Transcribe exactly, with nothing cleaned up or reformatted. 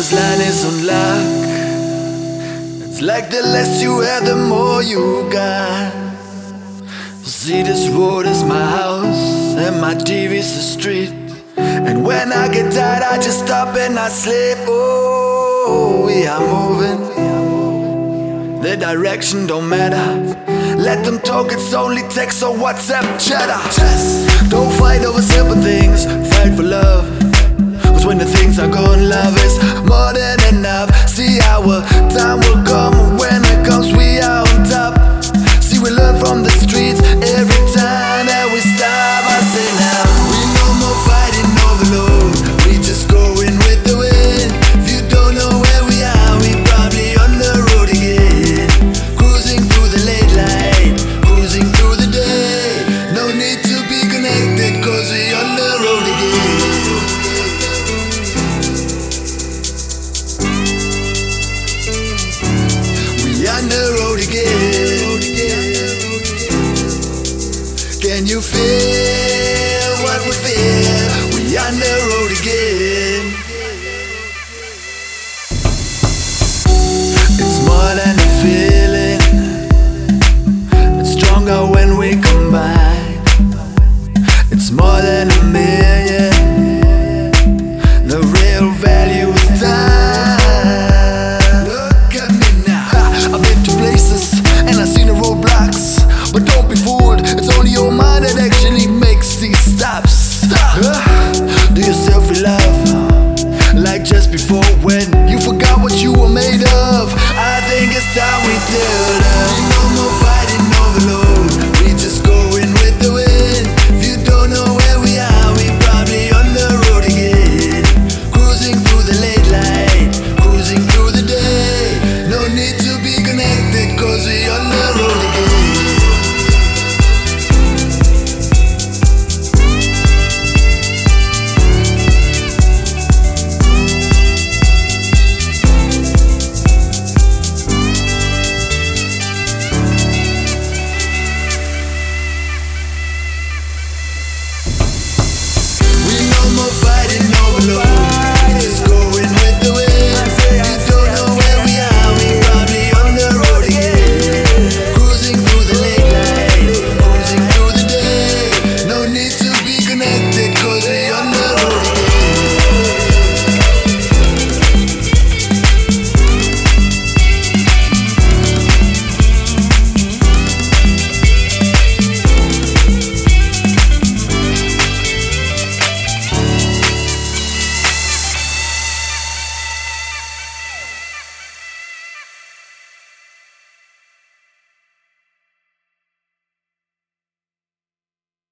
this line is on lock. It's like the less you have, the more you got. See, this road is my house, and my T V's the street. And when I get tired, I just stop and I sleep. Oh, we are moving. The direction don't matter. Let them talk, it's only text or WhatsApp chatter. Just don't fight over simple things, fight for love. Cause when the things are gone, love is more than enough. See, our time will come, and when it comes, we are on top. See, we learn from the streets every time that we stop. I say now, we no more fighting over love. We just going with the wind. If you don't know where we are, we probably on the road again. Cruising through the late light, cruising through the day. No need to be connected, cause we on the road again. We on the road again. Can you feel what we feel? We on the road again. It's more than a feeling, it's stronger when we combine. It's more than a million, the real value is time. Look at me now, I've been to places and I've seen the roadblocks. But don't be fooled, it's only your mind that actually makes these stops. uh, Do yourself love, like just before when you forgot what you were made of. I think it's time we tell them.